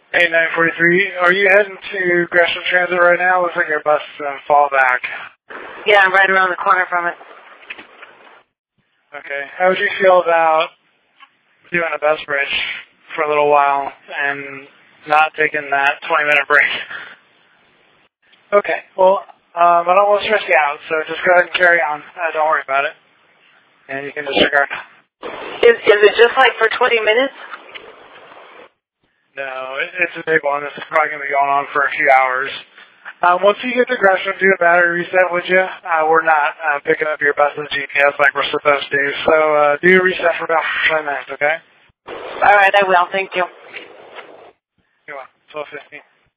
Hey, 943, are you heading to Gresham Transit right now? Looks like your bus is in fallback. Yeah, I'm right around the corner from it. Okay. How would you feel about doing a bus bridge for a little while and not taking that 20-minute break? Okay. Well, I don't want to stress you out, so just go ahead and carry on. Don't worry about it. And you can disregard. Is it just like for 20 minutes? No, it's a big one. This is probably going to be going on for a few hours. Once you get to Gresham, do a battery reset, would you? We're not picking up your bus's GPS like we're supposed to. So do a reset for about 5 minutes, okay? All right, I will. Thank you. You're welcome. 12:15.